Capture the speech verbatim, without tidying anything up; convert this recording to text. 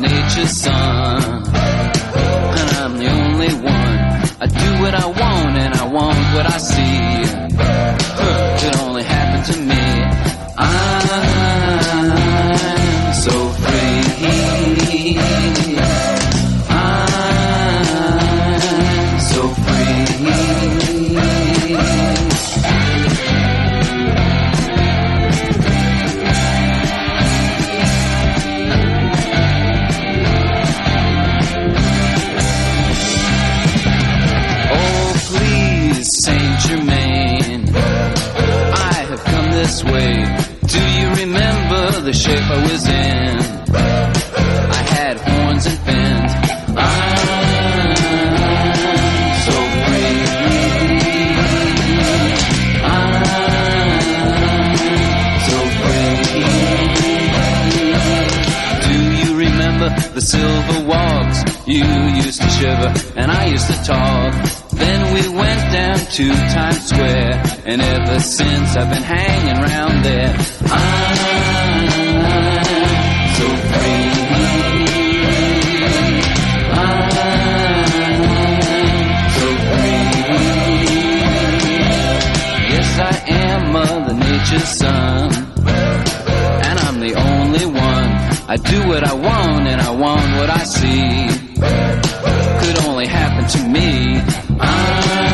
nature's son, and I'm the only one. I do what I want and I want what I see. Huh, it only happened to me. I'm so free. I'm so free. Saint Germain, I have come this way. Do you remember the shape I was in? I had horns and fins. I'm so free. I'm so free. Do you remember the silver walks? You used to shiver and I used to talk. Then we went down to Times Square, and ever since I've been hanging around there. I'm so free. I'm so free. Yes, I am Mother Nature's son, and I'm the only one. I do what I want, and I want what I see. Could only happen to me. I'm